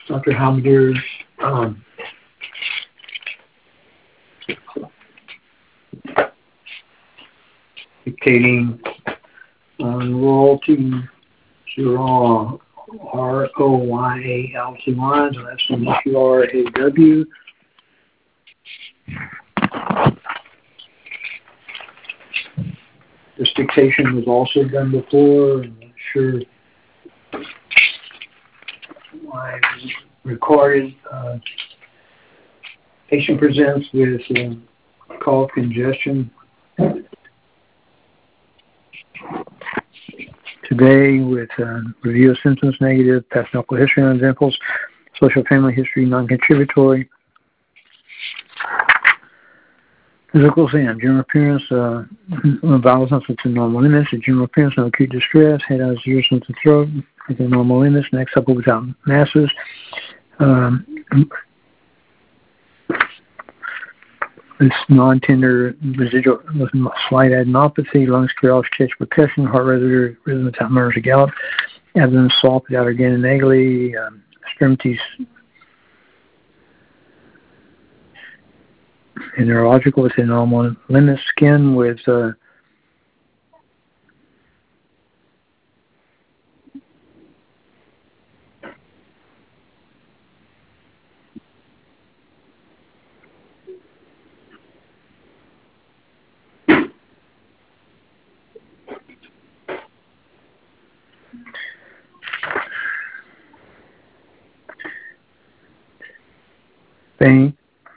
Dr. Halbeder dictating on royalty raw ROYALTY lines, and that's from QRAW. This dictation was also done before. I'm not sure why it's recorded. Patient presents with cough, congestion. Today with review of symptoms, negative, past medical history on examples, social family history, non-contributory. Physical exam, general appearance, vital symptoms to normal limits, general appearance, no acute distress, head out, ears, to throat, within normal limits, neck supple without masses. This non-tender residual with slight adenopathy, lungs clear, chest percussion, heart rhythm without murmurs or gallop, abdomen soft without organomegaly, extremities and neurological within normal limits, skin with pain,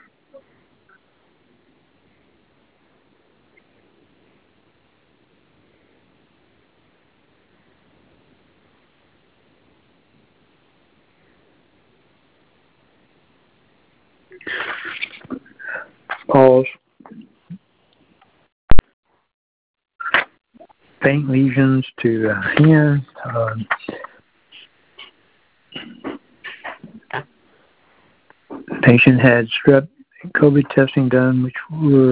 pause, faint lesions to the hand, patient had strep COVID testing done, which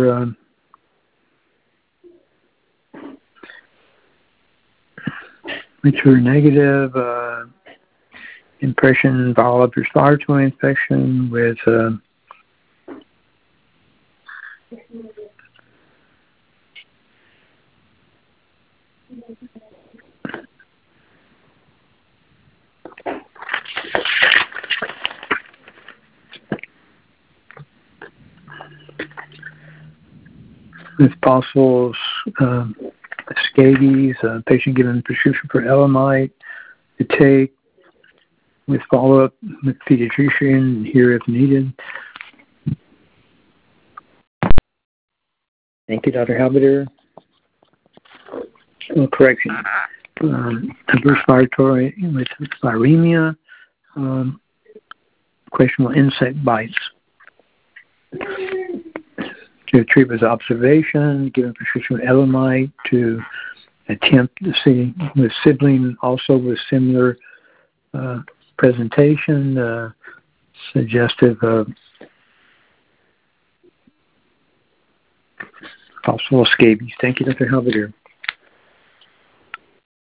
were negative. Impression viral upper respiratory infection with possible scabies, patient given prescription for Elamite to take with follow-up with pediatrician here if needed. Thank you, Dr. Halbeder. Correction. Upper respiratory with viremia, questionable insect bites. To treat with observation, given prescription with Elamite to attempt to see with sibling also with similar presentation, suggestive of possible scabies. Thank you, Dr. Halbeder.